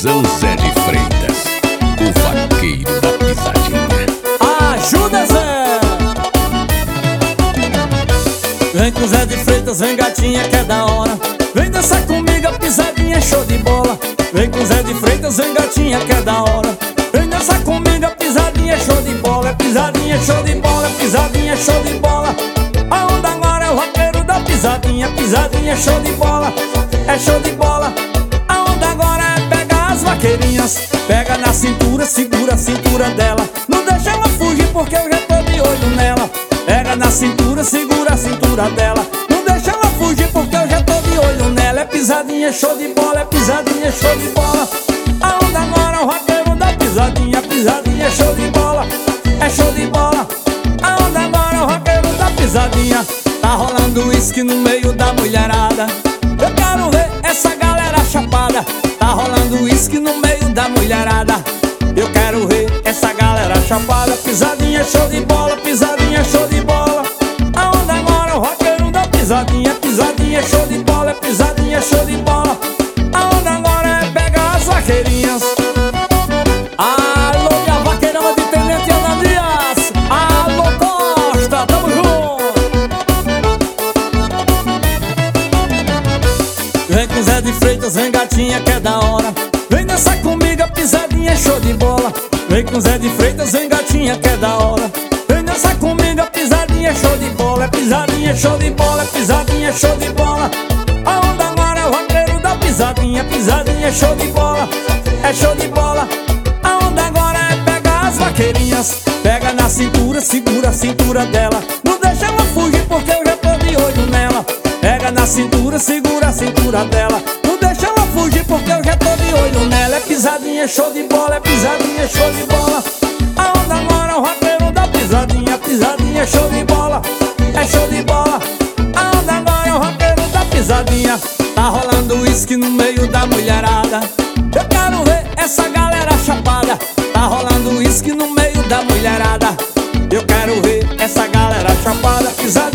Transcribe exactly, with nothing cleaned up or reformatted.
Tiozão Zé de Freitas, o vaqueiro da pisadinha. Ajuda, Zé! Vem com Zé de Freitas, vem gatinha que é da hora. Vem dançar comigo, a pisadinha é show de bola. Vem com Zé de Freitas, vem gatinha que é da hora. Vem dançar comigo, a pisadinha é show de bola. É pisadinha, é show de bola, é pisadinha, é show de bola. A onda agora é o vaqueiro da pisadinha. Pisadinha é show de bola, é show de bola. A onda agora é pegar as vaqueirinhas. Pega na cintura, segura a cintura dela. Não deixa ela fugir porque eu já tô de olho nela. Pega na cintura, segura a cintura dela. Não deixa ela fugir porque eu já tô de olho nela. É pisadinha, é show de bola, é pisadinha, é show de bola. A onda agora é o vaqueiro da pisadinha. Pisadinha é show de bola, é show de bola. A onda agora é o vaqueiro da pisadinha. Tá rolando uísque no meio da mulherada. Eu quero ver essa galera chapada. Tá rolando uísque no meio da mulherada. Eu quero ver essa galera chapada. Pisadinha, show de bola, pisadinha, show de bola. A onda agora é o vaqueiro da pisadinha. Pisadinha, show de bola, pisadinha, show de bola. A onda agora é pegar as vaqueirinhas. Alô, minha vaqueirama de Tenente Ana Dias. Alô, Costa, tamo junto. Vem com Zé de Freitas, vem gatinha que é da hora. Vem dançar comigo, a pisadinha é show de bola. Vem com Zé de Freitas, vem gatinha que é da hora. Vem dançar comigo, a pisadinha é show de bola. É pisadinha, é show de bola, é pisadinha, é show de bola. A onda agora é o vaqueiro da pisadinha. Pisadinha é show de bola, é show de bola. A onda agora é pegar as vaqueirinhas. Pega na cintura, segura a cintura dela. Não deixa ela fugir porque eu já tô de olho nela. Pega na cintura, segura a cintura dela. Não deixa ela fugir porque eu já tô de olho nela. É pisadinha, é show de bola, é pisadinha, é show de bola. A onda agora é o vaqueiro da pisadinha. Pisadinha, é show de bola, é show de bola. A onda agora é o vaqueiro da pisadinha. Tá rolando uísque no meio da mulherada. Eu quero ver essa galera chapada. Tá rolando uísque no meio da mulherada. Eu quero ver essa galera chapada. Pisadinha,